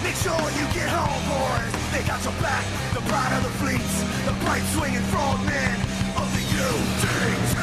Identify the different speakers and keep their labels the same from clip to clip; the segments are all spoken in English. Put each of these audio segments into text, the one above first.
Speaker 1: Make sure you get home, boys. They got your back, the pride of the fleets, the bright swinging frogmen of the UDT.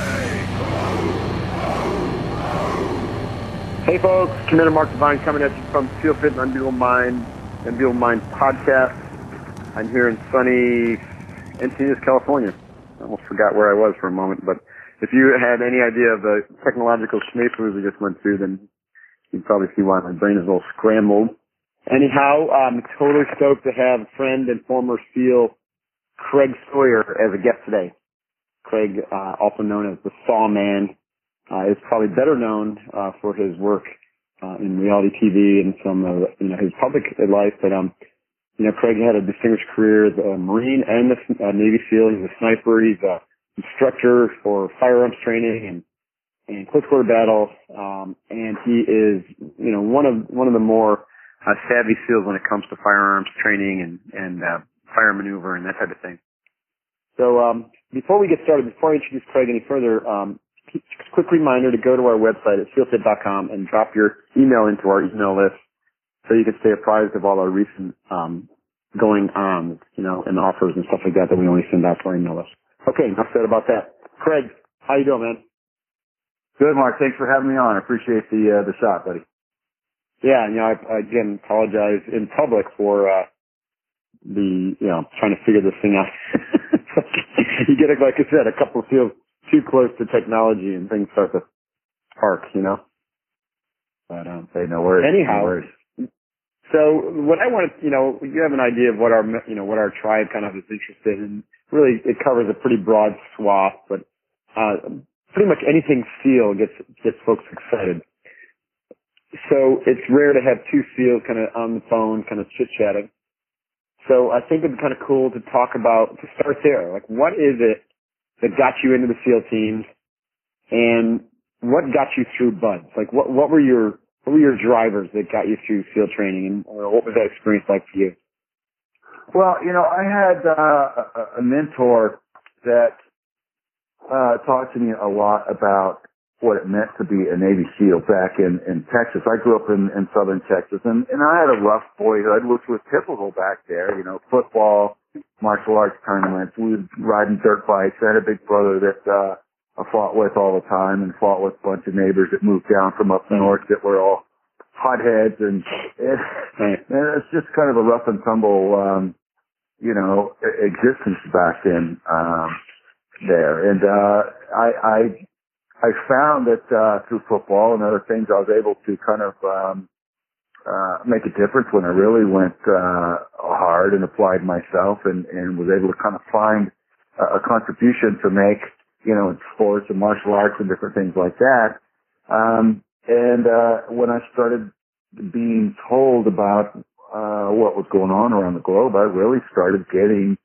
Speaker 2: Hey folks, Commander Mark Devine coming at you from Feel Fit and Unbeatable Mind podcast. I'm here in sunny Encinitas, California. I almost forgot where I was for a moment, but if you had any idea of the technological schmeißers we just went through, then you'd probably see why my brain is a little scrambled. Anyhow, I'm totally stoked to have friend and former SEAL Craig Sawyer as a guest today. Craig, also known as the Saw Man, is probably better known for his work in reality TV and some of his public life. But Craig had a distinguished career as a Marine and a Navy SEAL. He's a sniper. He's a instructor for firearms training and close quarter battle. And he is one of the more savvy SEALs when it comes to firearms training and fire maneuver and that type of thing. So before we get started, before I introduce Craig any further, quick reminder to go to our website at feelfit.com and drop your email into our email list so you can stay apprised of all our recent going on, and offers and stuff like that we only send out to our email list. Okay, enough said about that. Craig, how you doing, man?
Speaker 3: Good, Mark. Thanks for having me on. I appreciate the shot, buddy.
Speaker 2: Yeah, I again apologize in public for trying to figure this thing out. You get it, like I said, a couple of feels too close to technology and things start to spark, But
Speaker 3: hey, no worries.
Speaker 2: Anyhow,
Speaker 3: no worries.
Speaker 2: So what I want to, you have an idea of what our tribe kind of is interested in. Really, it covers a pretty broad swath, but pretty much anything SEAL gets folks excited. So it's rare to have two SEALs kind of on the phone, kind of chit-chatting. So I think it'd be kind of cool to talk about, to start there. Like, what is it that got you into the SEAL teams, and what got you through BUD/S? Like, what were your drivers that got you through SEAL training, and what was that experience like for you?
Speaker 3: Well, I had a mentor that talked to me a lot about what it meant to be a Navy SEAL back in Texas. I grew up in southern Texas, and I had a rough boyhood, which was typical back there, football, martial arts tournaments. We would ride in dirt bikes. I had a big brother that I fought with all the time and fought with a bunch of neighbors that moved down from up north that were all hotheads, and it's just kind of a rough and tumble, existence back then there. And I found that through football and other things, I was able to kind of make a difference when I really went hard and applied myself, and was able to kind of find a contribution to make, in sports and martial arts and different things like that. When I started being told about what was going on around the globe, I really started getting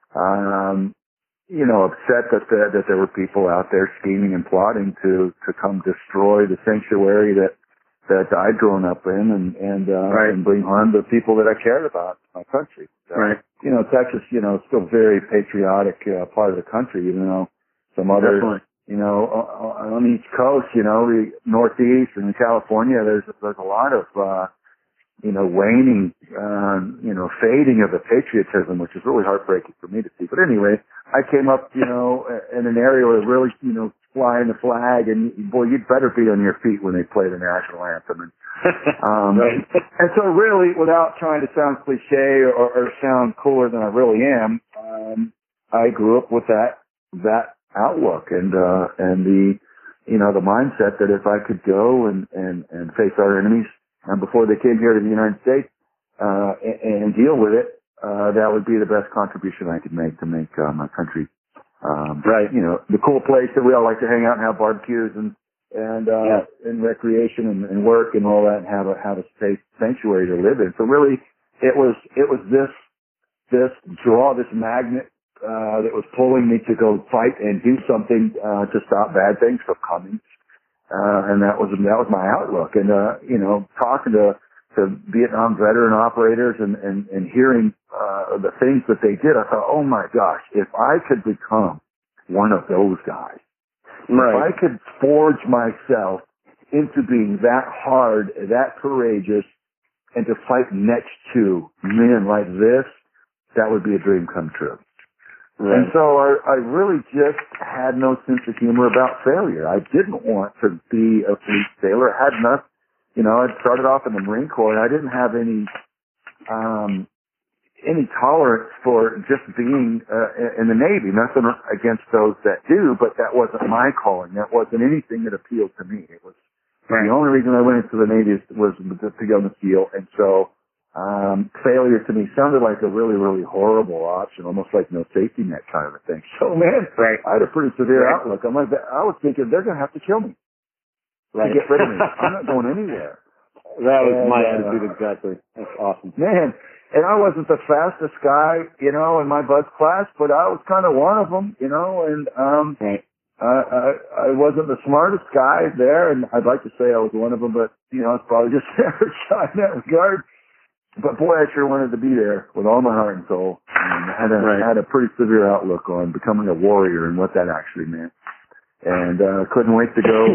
Speaker 3: upset that there were people out there scheming and plotting to come destroy the sanctuary that I'd grown up in and bring harm to people that I cared about, my country.
Speaker 2: Right.
Speaker 3: Texas, still very patriotic part of the country, even though some other, on the East Coast, the Northeast and California, there's a lot of, waning, fading of the patriotism, which is really heartbreaking for me to see. But anyway, I came up, in an area where really, flying the flag, and boy, you'd better be on your feet when they play the national anthem. And so really, without trying to sound cliche or sound cooler than I really am, I grew up with that outlook and the, the mindset that if I could go and face our enemies before they came here to the United States, and deal with it, that would be the best contribution I could make to make my country, the cool place that we all like to hang out and have barbecues and recreation and work and all that, and have a safe sanctuary to live in. So really, it was this draw, this magnet that was pulling me to go fight and do something to stop bad things from coming. And that was my outlook. And talking to Vietnam veteran operators and hearing the things that they did, I thought, oh my gosh, if I could become one of those guys, if I could forge myself into being that hard, that courageous, and to fight next to men like this, that would be a dream come true. Right. And so I really just had no sense of humor about failure. I didn't want to be a fleet sailor. I had enough, I'd started off in the Marine Corps, and I didn't have any tolerance for just being in the Navy. Nothing against those that do, but that wasn't my calling. That wasn't anything that appealed to me. It was the only reason I went into the Navy was to go in the SEAL, and so failure to me sounded like a really, really horrible option, almost like no safety net kind of a thing. So, man, I had a pretty severe outlook. I was thinking they're going to have to kill me to get rid of me. I'm not going anywhere.
Speaker 2: That was my attitude exactly. That's awesome.
Speaker 3: Man, and I wasn't the fastest guy, in my bus class, but I was kind of one of them, and I wasn't the smartest guy there, and I'd like to say I was one of them, but, it's probably just an average guy in that regard. But boy, I sure wanted to be there with all my heart and soul. And I had a pretty severe outlook on becoming a warrior and what that actually meant. And couldn't wait to go,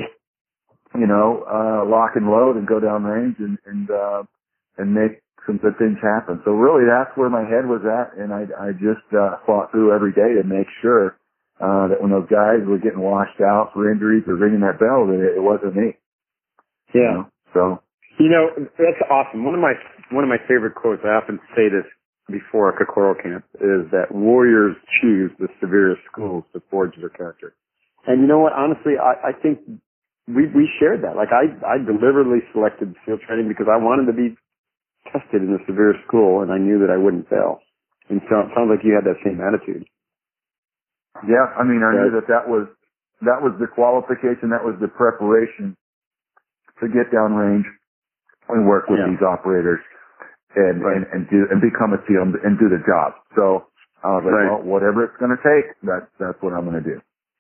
Speaker 3: lock and load and go down range and make some good things happen. So really, that's where my head was at, and I just fought through every day to make sure that when those guys were getting washed out for injuries or ringing that bell, that it wasn't me.
Speaker 2: Yeah.
Speaker 3: So.
Speaker 2: That's awesome. One of my favorite quotes, I often say this before a Kokoro camp, is that warriors choose the severest schools to forge their character. And you know what? Honestly, I think we shared that. Like I deliberately selected SEAL training because I wanted to be tested in the severest school, and I knew that I wouldn't fail. And so it sounds like you had that same attitude.
Speaker 3: Yeah, I mean, I knew that was the qualification, that was the preparation to get downrange and work with these operators and become a SEAL and do the job. So I was like, well, whatever it's going to take, that's what I'm going to do.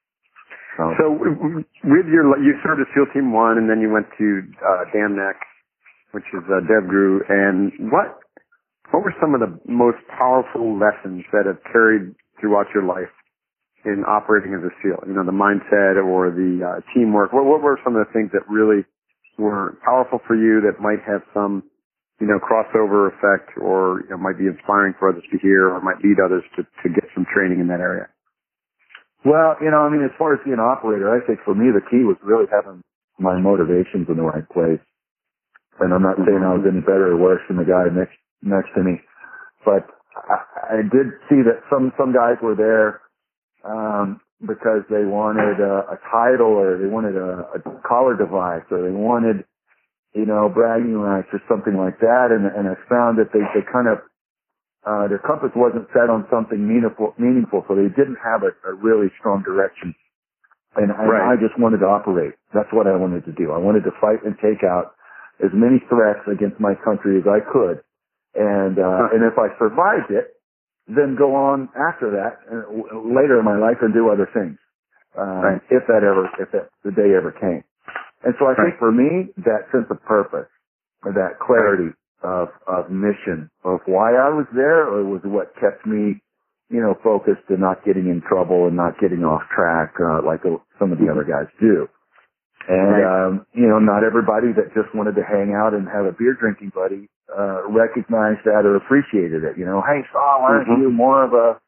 Speaker 2: So with you served at SEAL Team 1, and then you went to Dam Neck, which is DevGru. And what were some of the most powerful lessons that have carried throughout your life in operating as a SEAL? The mindset or the teamwork. What were some of the things that really were powerful for you that might have some, crossover effect, or might be inspiring for others to hear, or might lead others to get some training in that area?
Speaker 3: Well, as far as being an operator, I think for me the key was really having my motivations in the right place. And I'm not saying I was any better or worse than the guy next to me, but I did see that some guys were there because they wanted a title, or they wanted a collar device, or they wanted, bragging rights or something like that. And I found that they kind of, their compass wasn't set on something meaningful, so they didn't have a really strong direction. And I just wanted to operate. That's what I wanted to do. I wanted to fight and take out as many threats against my country as I could. And if I survived it, then go on after that later in my life and do other things. If the day ever came. And so I think for me, that sense of purpose, or that clarity of mission, of why I was there, or was what kept me, focused and not getting in trouble and not getting off track, like some of the other guys do. And, not everybody that just wanted to hang out and have a beer drinking buddy, recognized that or appreciated it. Hey, Saul, aren't you more of a,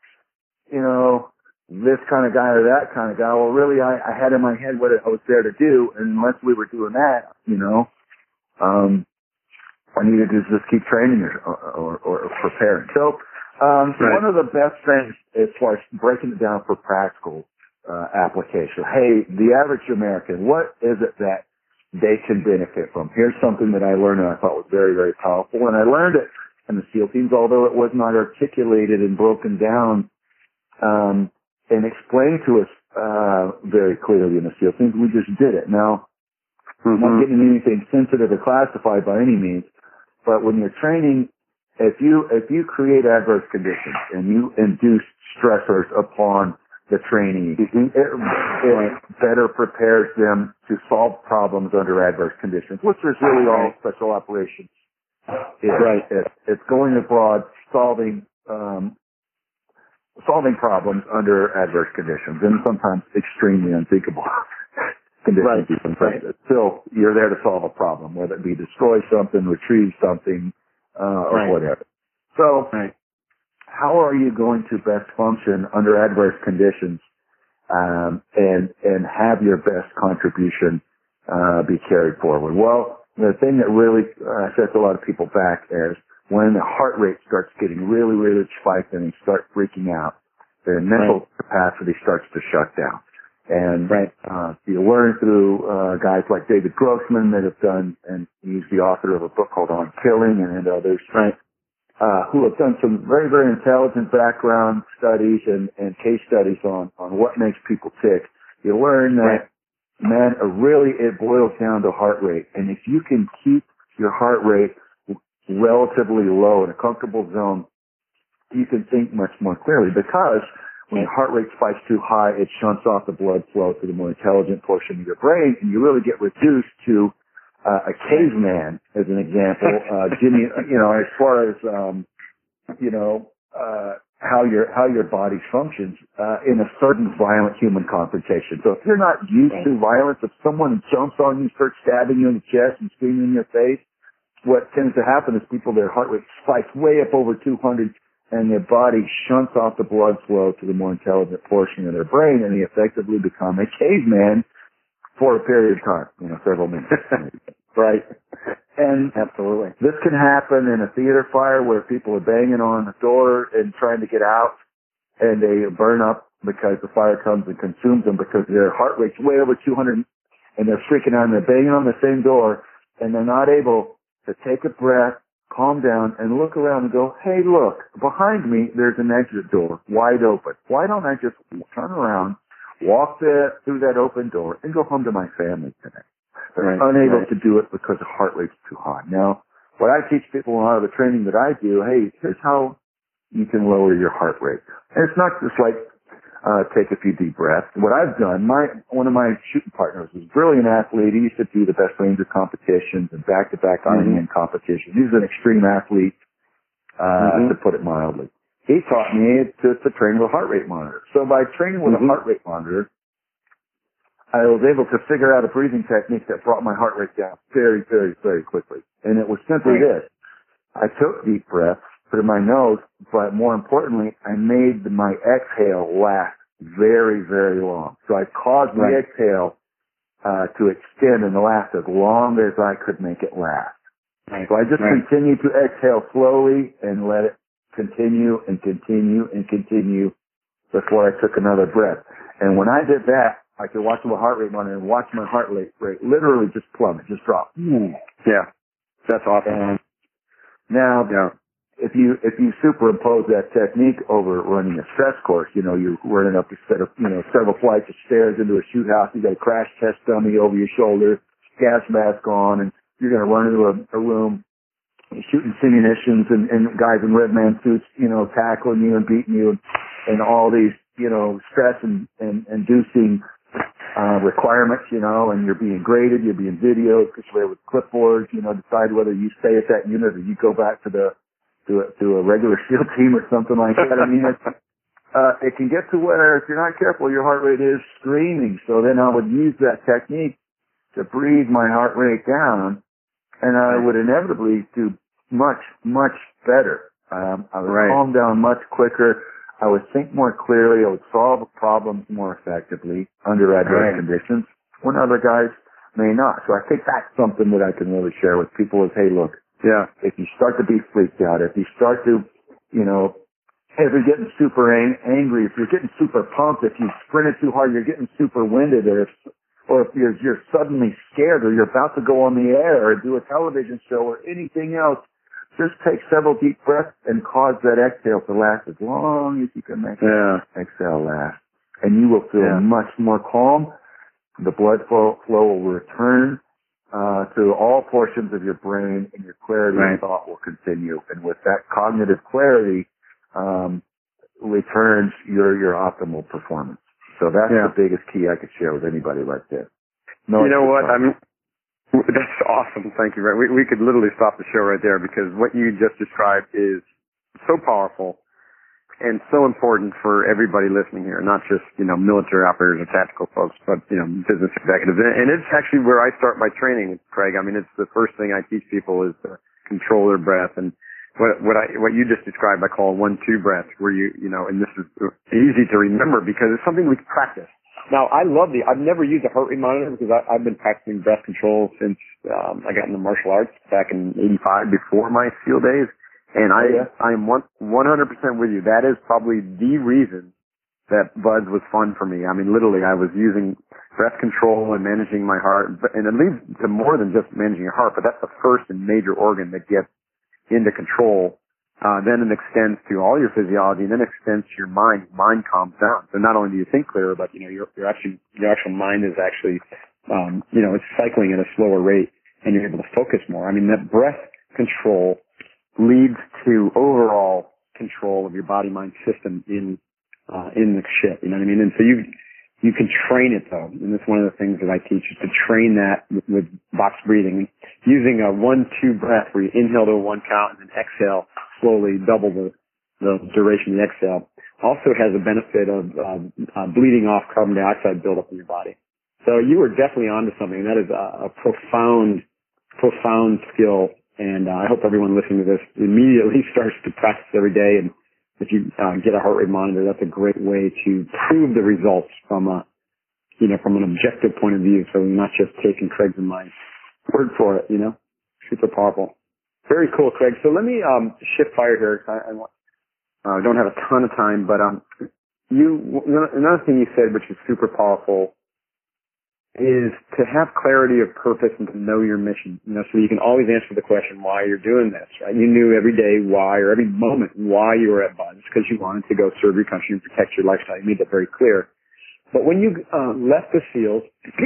Speaker 3: this kind of guy or that kind of guy? Well, really, I had in my head what I was there to do, and unless we were doing that, I needed to just keep training or preparing. So, one of the best things as far as breaking it down for practical application. Hey, the average American, what is it that they can benefit from? Here's something that I learned and I thought was very, very powerful. And I learned it in the SEAL teams, although it was not articulated and broken down and explained to us very clearly in the SEAL teams. We just did it. Now, I'm not getting anything sensitive or classified by any means, but when you're training, if you create adverse conditions and you induce stressors upon the trainee, it better prepares them to solve problems under adverse conditions, which is really all special operations is. It's going abroad, solving problems under adverse conditions, and sometimes extremely unthinkable conditions. Still, you're there to solve a problem, whether it be destroy something, retrieve something, or whatever. So, how are you going to best function under adverse conditions, and have your best contribution, be carried forward? Well, the thing that really sets a lot of people back is when the heart rate starts getting really, really spiked and they start freaking out, their mental capacity starts to shut down. And you learn through guys like David Grossman that have done, and he's the author of a book called On Killing, and others, who have done some very, very intelligent background studies and case studies on what makes people tick. You learn that, man, really it boils down to heart rate. And if you can keep your heart rate relatively low in a comfortable zone, you can think much more clearly, because when your heart rate spikes too high, it shunts off the blood flow to the more intelligent portion of your brain, and you really get reduced to a caveman, as an example. Jimmy, as far as how your body functions in a certain violent human confrontation. So if you're not used to violence, if someone jumps on you, starts stabbing you in the chest and screaming in your face, what tends to happen is their heart rate spikes way up over 200, and their body shunts off the blood flow to the more intelligent portion of their brain, and they effectively become a caveman for a period of time, several minutes. Right? And absolutely, this can happen in a theater fire where people are banging on the door and trying to get out, and they burn up because the fire comes and consumes them because their heart rate's way over 200, and they're freaking out, and they're banging on the same door, and they're not able to take a breath, calm down, and look around and go, hey, look, behind me, there's an exit door, wide open. Why don't I just turn around, walk through that open door, and go home to my family today? They're unable to do it because the heart rate's too high. Now, what I teach people in a lot of the training that I do, hey, here's how you can lower your heart rate. And it's not just like take a few deep breaths. What I've done, one of my shooting partners was a brilliant athlete. He used to do the best Ranger competitions and back-to-back Ironman competitions. He was an extreme athlete, to put it mildly. He taught me to train with a heart rate monitor. So by training with a heart rate monitor, I was able to figure out a breathing technique that brought my heart rate down very, very, very quickly. And it was simply this. I took deep breaths through my nose, but more importantly, I made my exhale last very, very long. So I caused the exhale to extend and last as long as I could make it last. So I just continued to exhale slowly and let it continue and continue and continue before I took another breath. And when I did that, I could watch the heart rate monitor and watch my heart rate literally just plummet, just drop.
Speaker 2: Yeah, that's awesome.
Speaker 3: And now, if you superimpose that technique over running a stress course, you're running up a set of, several flights of stairs into a shoot house. You got a crash test dummy over your shoulder, gas mask on, and you're going to run into a room shooting simunitions and guys in red man suits, tackling you and beating you and all these, stress and inducing requirements, and you're being graded, you're being videoed, situated with clipboards, decide whether you stay at that unit or you go back to a regular SEAL team or something like that. I mean, it can get to where if you're not careful, your heart rate is screaming. So then I would use that technique to breathe my heart rate down, and I would inevitably do much, much better. I would calm down much quicker. I would think more clearly. I would solve problems more effectively under adverse conditions when other guys may not. So I think that's something that I can really share with people is, hey, look, if you start to be freaked out, if you start to, if you're getting super angry, if you're getting super pumped, if you sprinted too hard, you're getting super winded, or if you're suddenly scared or you're about to go on the air or do a television show or anything else, just take several deep breaths and cause that exhale to last as long as you can make that exhale last. And you will feel much more calm. The blood flow will return to all portions of your brain, and your clarity of thought will continue. And with that cognitive clarity, returns your optimal performance. So that's the biggest key I could share with anybody like this.
Speaker 2: You know what? That's awesome. Thank you. We could literally stop the show right there because what you just described is so powerful and so important for everybody listening here, not just, military operators or tactical folks, but, business executives. And it's actually where I start my training, Craig. I mean, it's the first thing I teach people is to control their breath and what you just described, I call 1-2 breath, where and this is easy to remember because it's something we can practice. Now, I've never used a heart rate monitor because I've been practicing breath control since I got into martial arts back in '85 before my SEAL days. And I am 100% with you. That is probably the reason that BUD/S was fun for me. I mean, literally, I was using breath control and managing my heart, and it leads to more than just managing your heart, but that's the first and major organ that gets into control. Then it extends to all your physiology, and then extends to your mind. Mind calms down. So not only do you think clearer, but your actual mind is actually, it's cycling at a slower rate, and you're able to focus more. I mean, that breath control leads to overall control of your body-mind system in the ship. You know what I mean? And so you can train it though, and that's one of the things that I teach is to train that with box breathing, using a 1-2 breath where you inhale to a 1 count and then exhale slowly, double the duration of the exhale. Also has a benefit of bleeding off carbon dioxide buildup in your body. So you are definitely onto something. That is a profound skill. And I hope everyone listening to this immediately starts to practice every day. And if you get a heart rate monitor, that's a great way to prove the results from an objective point of view. So you're not just taking Craig's and my word for it. Super powerful. Very cool, Craig. So let me shift fire here. I don't have a ton of time, but another thing you said, which is super powerful, is to have clarity of purpose and to know your mission. So you can always answer the question why you're doing this, right? You knew every day why, or every moment why you were at BUD/S, because you wanted to go serve your country and protect your lifestyle. You made that very clear. But when you left the SEALs,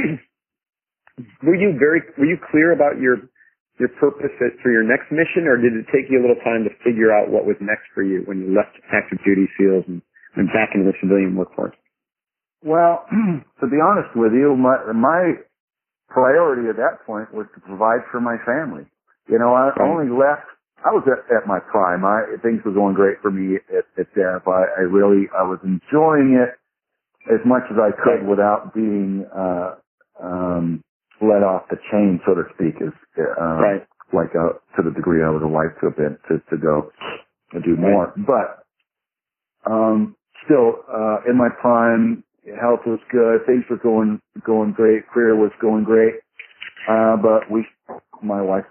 Speaker 2: were you clear about your purpose for your next mission, or did it take you a little time to figure out what was next for you when you left active duty SEALs and went back into the civilian workforce?
Speaker 3: Well, to be honest with you, my priority at that point was to provide for my family. I only left. I was at my prime. Things were going great for me at DEF. I was enjoying it as much as I could without being let off the chain, so to speak, to the degree I would have liked to have been to go and do more. But still, in my prime, health was good, things were going great, career was going great. But my wife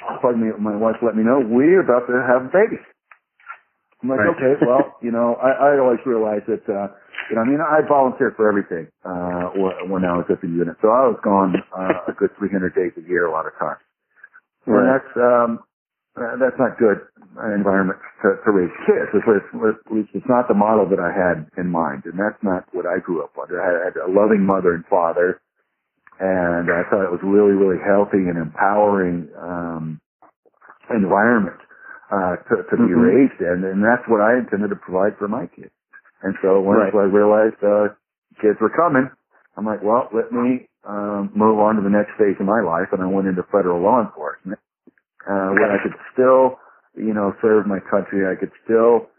Speaker 3: let me know we're about to have a baby. I'm like, okay, well, I always realized that, I volunteered for everything, when I was at the unit. So I was gone, a good 300 days a year a lot of times. Right. And that's not good environment to raise kids. It's not the model that I had in mind, and that's not what I grew up under. I had a loving mother and father, and I thought it was really, really healthy and empowering environment to be raised in, and that's what I intended to provide for my kids. And so once I realized kids were coming, I'm like, well, let me move on to the next phase of my life, and I went into federal law enforcement. Where I could still, serve my country. I could still,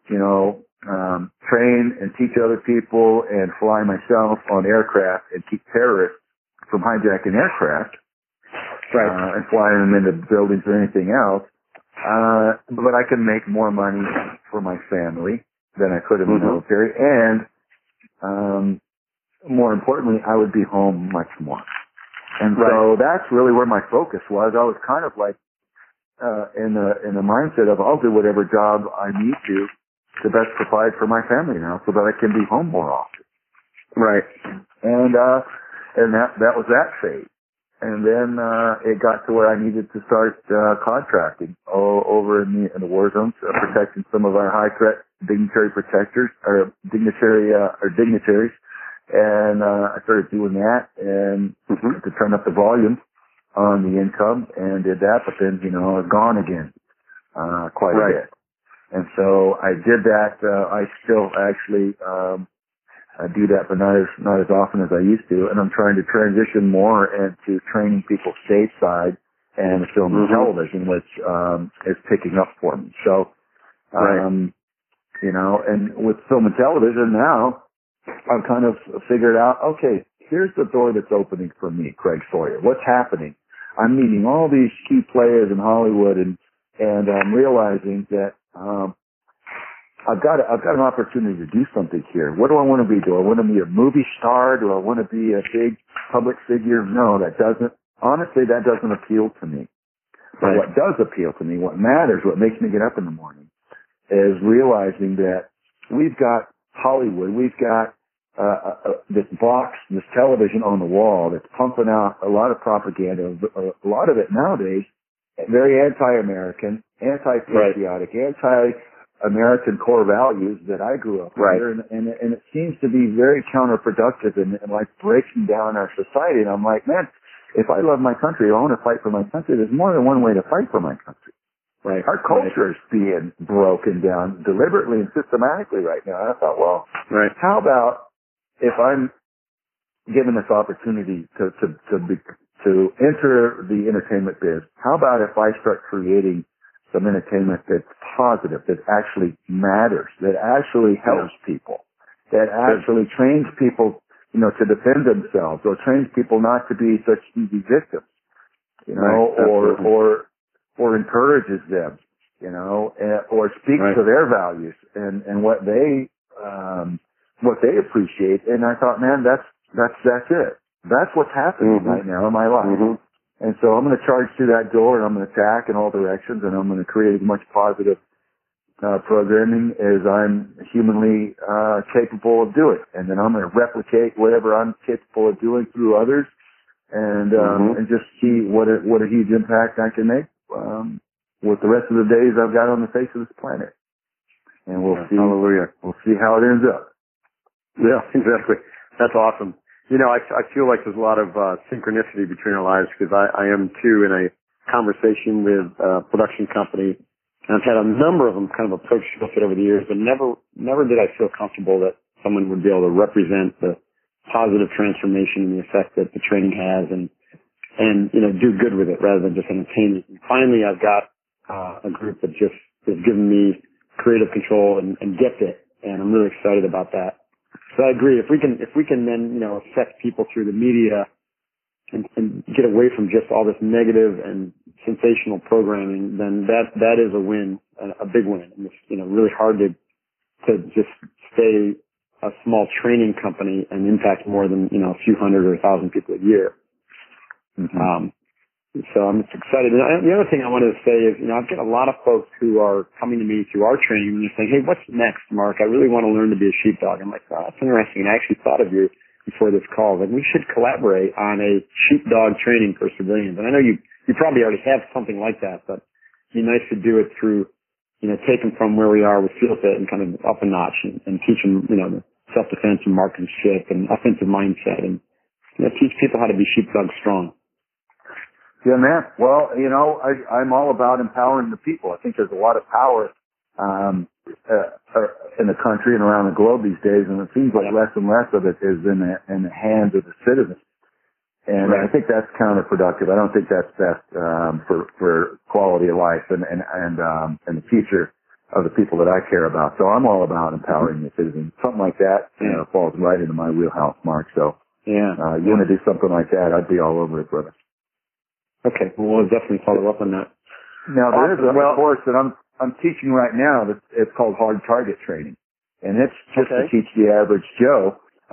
Speaker 3: train and teach other people and fly myself on aircraft and keep terrorists from hijacking aircraft, and flying them into buildings or anything else. But I can make more money for my family than I could in the military. And, more importantly, I would be home much more. And so that's really where my focus was. I was kind of like, in the mindset of I'll do whatever job I need to best provide for my family now, so that I can be home more often. Right. And that was that phase. And then it got to where I needed to start contracting over in the war zones, protecting some of our high threat dignitary protectors or dignitaries. And I started doing that and to turn up the volume on the income, and did that, but then, I was gone again, quite a bit. And so I did that, I still actually, do that, but not as often as I used to, and I'm trying to transition more into training people stateside and film and television, which, is picking up for me. So, and with film and television now, I've kind of figured out, okay, here's the door that's opening for me, Craig Sawyer. What's happening? I'm meeting all these key players in Hollywood and and I'm realizing that I've got an opportunity to do something here. What do I want to be? Do I want to be a movie star? Do I want to be a big public figure? No, that doesn't appeal to me. But what does appeal to me, what matters, what makes me get up in the morning, is realizing that we've got Hollywood, we've got this box, this television on the wall that's pumping out a lot of propaganda, a lot of it nowadays, very anti-American, anti-patriotic, anti-American core values that I grew up with. And it seems to be very counterproductive and like breaking down our society. And I'm like, man, if I love my country, I want to fight for my country. There's more than one way to fight for my country. Right. Our culture is being broken down deliberately and systematically right now. And I thought, well, how about if I'm given this opportunity to enter the entertainment biz, how about if I start creating some entertainment that's positive, that actually matters, that actually helps people, that actually trains people, to defend themselves, or trains people not to be such easy victims, or encourages them, or speaks to their values and what they appreciate. And I thought, man, that's it. That's what's happening right now in my life. And so I'm going to charge through that door, and I'm going to attack in all directions, and I'm going to create as much positive programming as I'm humanly capable of doing. And then I'm going to replicate whatever I'm capable of doing through others, and just see what a huge impact I can make with the rest of the days I've got on the face of this planet. And we'll see. Hallelujah. We'll see how it ends up.
Speaker 2: Yeah, exactly. That's awesome. I feel like there's a lot of synchronicity between our lives, because I am too in a conversation with a production company, and I've had a number of them kind of approach it over the years, but never did I feel comfortable that someone would be able to represent the positive transformation and the effect that the training has, and do good with it rather than just entertain it. And finally, I've got a group that just has given me creative control and gets it, and I'm really excited about that. So I agree. If we can then, affect people through the media and get away from just all this negative and sensational programming, then that is a win, a big win. And it's, really hard to just stay a small training company and impact more than, a few hundred or 1,000 people a year. So I'm just excited. And the other thing I wanted to say is, I've got a lot of folks who are coming to me through our training and they're saying, hey, what's next, Mark? I really want to learn to be a sheepdog. I'm like, oh, that's interesting. And I actually thought of you before this call. Like, we should collaborate on a sheepdog training for civilians. And I know you probably already have something like that, but it'd be nice to do it through, take them from where we are with FieldFit and kind of up a notch and teach them, the self-defense and marksmanship and offensive mindset and teach people how to be sheepdog strong.
Speaker 3: Yeah, man. Well, I'm all about empowering the people. I think there's a lot of power in the country and around the globe these days, and it seems like less and less of it is in the hands of the citizens. And I think that's counterproductive. I don't think that's best for quality of life and the future of the people that I care about. So I'm all about empowering the citizens. Something like that falls right into my wheelhouse, Mark. So you want to do something like that, I'd be all over it, brother.
Speaker 2: Okay, well, we'll definitely follow up on that.
Speaker 3: Now, there is a course that I'm teaching right now that it's called Hard Target Training, and it's just to teach the average Joe,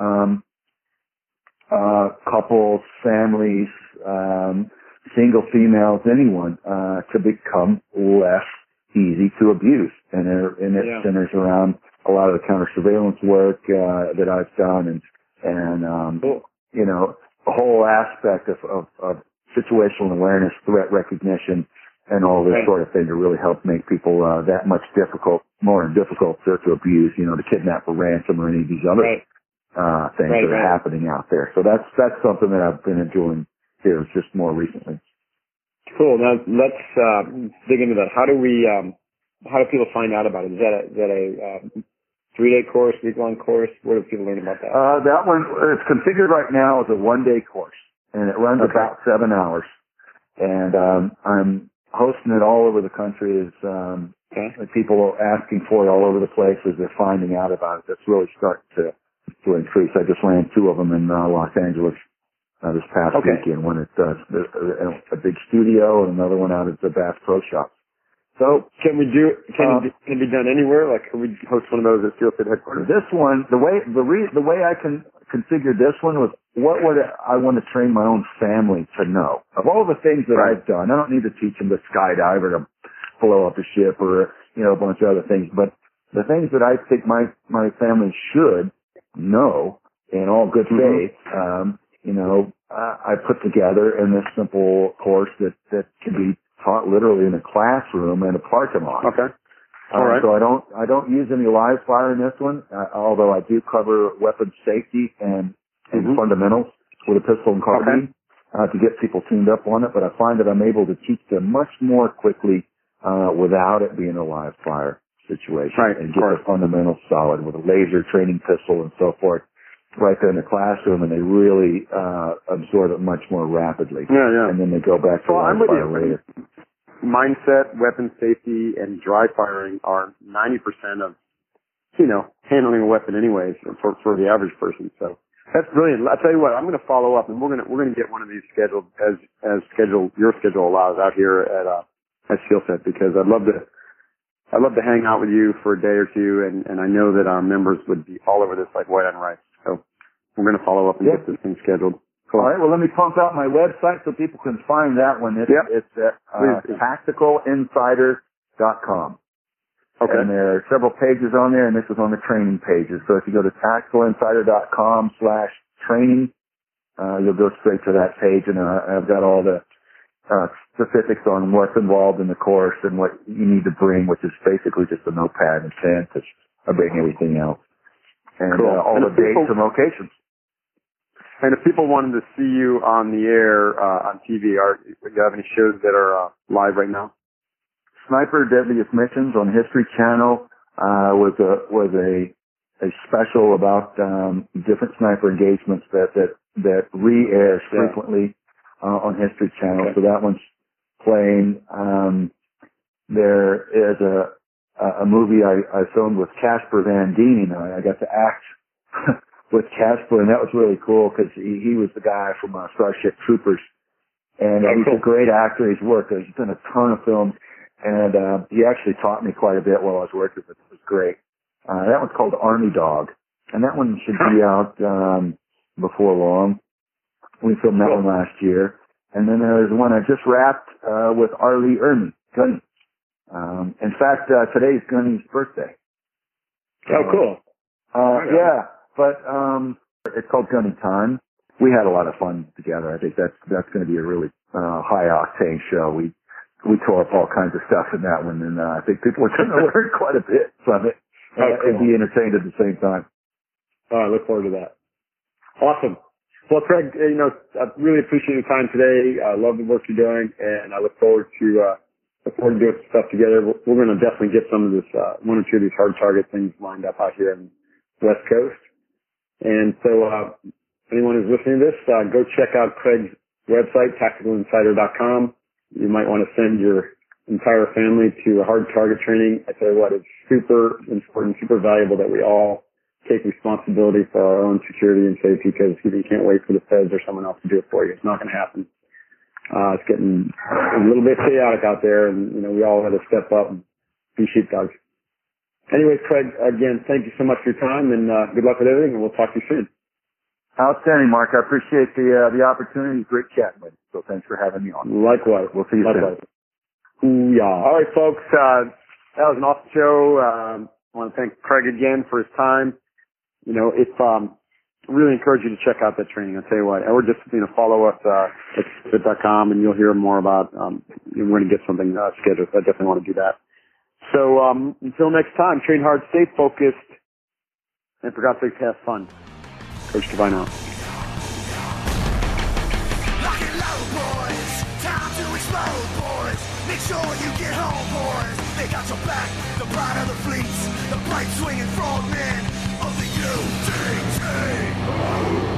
Speaker 3: couples, families, single females, anyone, to become less easy to abuse. And it centers around a lot of the counter surveillance work that I've done, and a whole aspect of situational awareness, threat recognition, and all this sort of thing to really help make people that much more difficult to abuse, to kidnap for ransom or any of these other things that are happening out there. So that's something that I've been enjoying here just more recently.
Speaker 2: Cool. Now let's dig into that. How do people find out about it? Is that a 3-day course, week-long course? Where do people learn about that?
Speaker 3: That one, it's configured right now as a 1-day course, and it runs about 7 hours. And I'm hosting it all over the country as people are asking for it all over the place as they're finding out about it. That's really starting to increase. I just ran 2 of them in Los Angeles this past weekend. One at a big studio and another one out at the Bass Pro Shop.
Speaker 2: So can it be done anywhere? Like, can we host one of those at Steel Fit headquarters?
Speaker 3: This one, the way I can configure this one was what would I want to train my own family to know. Of all the things that I've done, I don't need to teach them to skydive or to blow up a ship or, a bunch of other things, but the things that I think my family should know in all good faith, I put together in this simple course that can be taught literally in a classroom in a parking lot.
Speaker 2: Okay. All right.
Speaker 3: So I don't use any live fire in this one, although I do cover weapons safety and fundamentals with a pistol and carbine to get people tuned up on it. But I find that I'm able to teach them much more quickly without it being a live fire situation, and get the fundamentals solid with a laser training pistol and so forth right there in the classroom, and they really absorb it much more rapidly.
Speaker 2: Yeah.
Speaker 3: And then they go back to live fire later.
Speaker 2: Mindset, weapon safety, and dry firing are 90% of, handling a weapon anyways for the average person. So that's brilliant. I'll tell you what, I'm going to follow up, and we're going to get one of these scheduled as your schedule allows out here at Steel Fit, because I'd love to hang out with you for a day or two, and I know that our members would be all over this like white on rice. So we're going to follow up and get this thing scheduled. Cool.
Speaker 3: All right. Well, let me pump out my website so people can find that one. It's at tacticalinsider.com.
Speaker 2: Okay.
Speaker 3: And there are several pages on there, and this is on the training pages. So if you go to tacticalinsider.com/training, you'll go straight to that page, and I've got all the specifics on what's involved in the course and what you need to bring, which is basically just a notepad and pen to bring everything else. And all the dates and locations.
Speaker 2: And if people wanted to see you on the air on TV, do you have any shows that are live right now?
Speaker 3: Sniper Deadliest Missions on History Channel was a special about different sniper engagements that re-airs frequently on History Channel. So that one's playing. There is a movie I filmed with Casper Van Dien. I got to act with Casper, and that was really cool because he was the guy from Starship Troopers, and he's a great actor. He's done a ton of films, and he actually taught me quite a bit while I was working with him. It was great. That one's called Army Dog, and that one should be out before long. We filmed that one last year, and then there's one I just wrapped with R. Lee Ermey, Gunny. In fact, today's Gunny's birthday.
Speaker 2: Oh, cool.
Speaker 3: Yeah. But it's called Gunny Time. We had a lot of fun together. I think that's going to be a really high octane show. We tore up all kinds of stuff in that one, and I think people are going to learn quite a bit from it and be entertained at the same time.
Speaker 2: I look forward to that. Awesome. Well, Craig, I really appreciate your time today. I love the work you're doing, and I look forward to doing some stuff together. We're going to definitely get some of this one or two of these hard target things lined up out here in the West Coast. And so, anyone who's listening to this, go check out Craig's website, tacticalinsider.com. You might want to send your entire family to hard target training. I tell you what, it's super important, super valuable that we all take responsibility for our own security and safety, because you can't wait for the feds or someone else to do it for you. It's not going to happen. It's getting a little bit chaotic out there, and, we all have to step up and be sheepdogs. Anyway, Craig, again, thank you so much for your time, and good luck with everything, and we'll talk to you soon.
Speaker 3: Outstanding, Mark. I appreciate the opportunity. Great chatting with you. So thanks for having me on.
Speaker 2: Likewise.
Speaker 3: We'll see you soon.
Speaker 2: Ooh-yah. All right, folks. That was an awesome show. I want to thank Craig again for his time. Really encourage you to check out that training. I'll tell you what. Or just, follow us at fit.com, and you'll hear more about, we're going to get something scheduled. So I definitely want to do that. So until next time, train hard, stay focused, and for God's sake, have fun. Coach Devine out.
Speaker 1: Lock it low, boys. Time to explode, boys. Make sure you get home, boys. They got your back, the pride of the fleets, the bright swinging frogmen of the UDT.